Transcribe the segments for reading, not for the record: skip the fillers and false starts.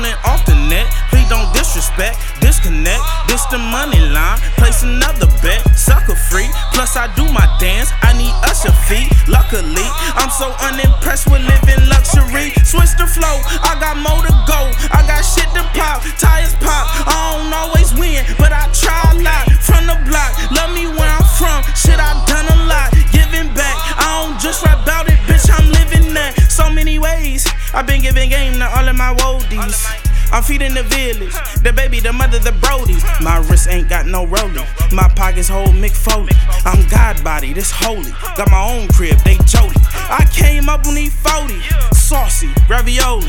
on and off the net. Please don't disrespect, disconnect. This the money line, place another bet. Sucker free, plus I do my dance. I need usher fee. Luckily, I'm so unimpressed with living luxury. Switch the flow, I got more to go. I got shit to pop, tires pop. I don't always win, but I try a lot. From the block, love me where I'm from. Shit, I done a lot, giving back. I don't just rap about it, bitch, I'm living that. So many ways, I've been giving game to all of my woadies. I'm feeding the village, the baby, the mother, the brodies. My wrist ain't got no rolling, my pockets hold Mick Foley. I'm God body, this holy. Got my own crib, they jolly. I came up on these 40, saucy, ravioli,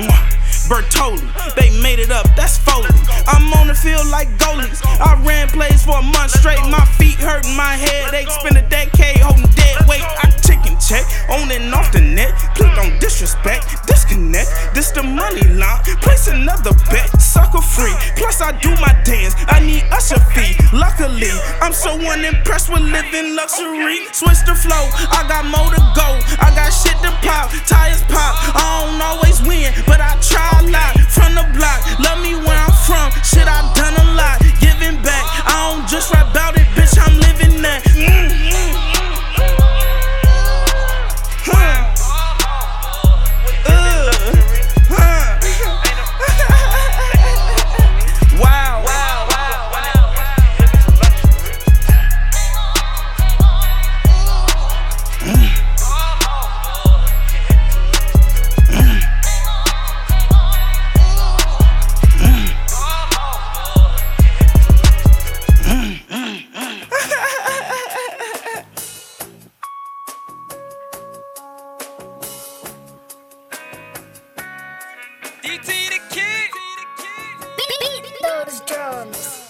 Bertoli. They made it up, that's Foley. I'm on the field like goalies. I ran plays for a month straight, my feet hurting, my head ache. Spent a decade holding dead weight. I chicken check, on and off the net. Please don't disrespect, disconnect. This the money line, place another bet. Sucker free, plus I do my dance. I need usher fee. Luckily, I'm so unimpressed with living luxury. Switch the flow, I got more to go. I got shit to pop, tires pop. I don't always win, but I try a lot. From the block, love me where I'm from. Shit, I done a lot, giving back. I don't just rap about it, bitch, I'm living that. DT the Kid. Beat those drums.